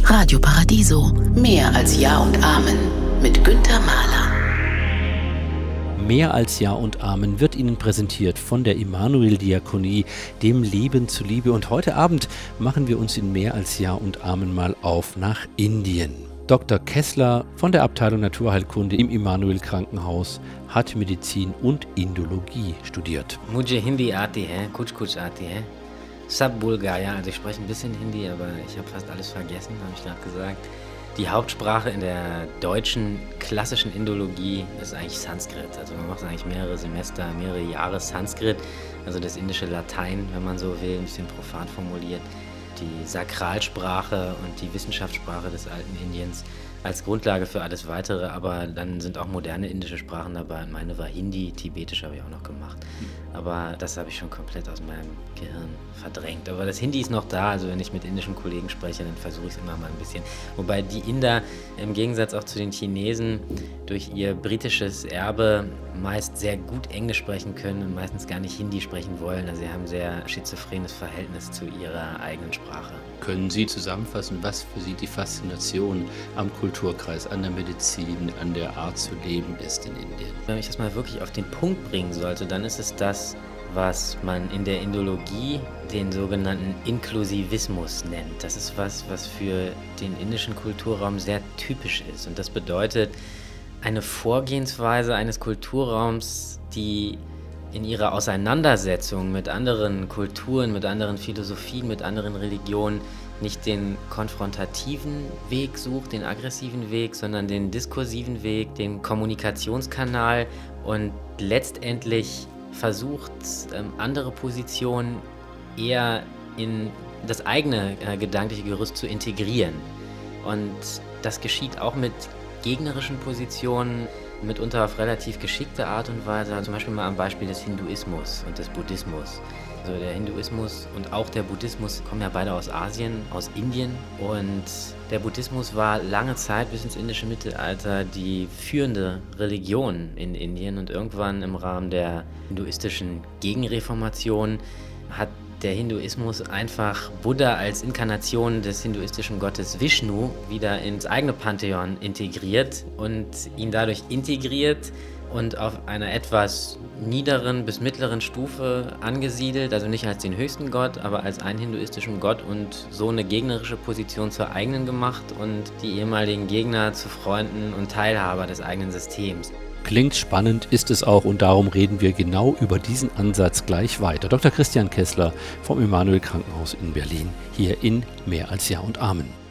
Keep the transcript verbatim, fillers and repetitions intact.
Radio Paradiso. Mehr als Ja und Amen mit Günther Mahler. Mehr als Ja und Amen wird Ihnen präsentiert von der Immanuel-Diakonie, dem Leben zuliebe. Und heute Abend machen wir uns in Mehr als Ja und Amen mal auf nach Indien. Doktor Kessler von der Abteilung Naturheilkunde im Immanuel-Krankenhaus hat Medizin und Indologie studiert. Mujhe Hindi aati hai, kuch kuch aati hai. Sab bol gaya, also ich spreche ein bisschen Hindi, aber ich habe fast alles vergessen, habe ich gerade gesagt. Die Hauptsprache in der deutschen klassischen Indologie ist eigentlich Sanskrit. Also man macht eigentlich mehrere Semester, mehrere Jahre Sanskrit, also das indische Latein, wenn man so will, ein bisschen profan formuliert. Die Sakralsprache und die Wissenschaftssprache des alten Indiens als Grundlage für alles Weitere, aber dann sind auch moderne indische Sprachen dabei. Meine war Hindi, Tibetisch habe ich auch noch gemacht, aber das habe ich schon komplett aus meinem Gehirn verdrängt. Aber das Hindi ist noch da, also wenn ich mit indischen Kollegen spreche, dann versuche ich es immer mal ein bisschen. Wobei die Inder im Gegensatz auch zu den Chinesen durch ihr britisches Erbe meist sehr gut Englisch sprechen können und meistens gar nicht Hindi sprechen wollen. Also sie haben ein sehr schizophrenes Verhältnis zu ihrer eigenen Sprache. Können Sie zusammenfassen, was für Sie die Faszination am Kulturkreis, an der Medizin, an der Art zu leben ist in Indien? Wenn ich das mal wirklich auf den Punkt bringen sollte, dann ist es das, was man in der Indologie den sogenannten Inklusivismus nennt. Das ist was, was für den indischen Kulturraum sehr typisch ist. Und das bedeutet eine Vorgehensweise eines Kulturraums, die in ihrer Auseinandersetzung mit anderen Kulturen, mit anderen Philosophien, mit anderen Religionen nicht den konfrontativen Weg sucht, den aggressiven Weg, sondern den diskursiven Weg, den Kommunikationskanal und letztendlich versucht, andere Positionen eher in das eigene äh, gedankliche Gerüst zu integrieren. Und das geschieht auch mit gegnerischen Positionen, mitunter auf relativ geschickte Art und Weise. Zum Beispiel mal am Beispiel des Hinduismus und des Buddhismus. Also der Hinduismus und auch der Buddhismus kommen ja beide aus Asien, aus Indien. Und der Buddhismus war lange Zeit bis ins indische Mittelalter die führende Religion in Indien. Und irgendwann im Rahmen der hinduistischen Gegenreformation hat der Hinduismus einfach Buddha als Inkarnation des hinduistischen Gottes Vishnu wieder ins eigene Pantheon integriert und ihn dadurch integriert und auf einer etwas niederen bis mittleren Stufe angesiedelt, also nicht als den höchsten Gott, aber als einen hinduistischen Gott und so eine gegnerische Position zur eigenen gemacht und die ehemaligen Gegner zu Freunden und Teilhaber des eigenen Systems. Klingt spannend, ist es auch, und darum reden wir genau über diesen Ansatz gleich weiter. Doktor Christian Kessler vom Immanuel Krankenhaus in Berlin, hier in Mehr als Ja und Amen.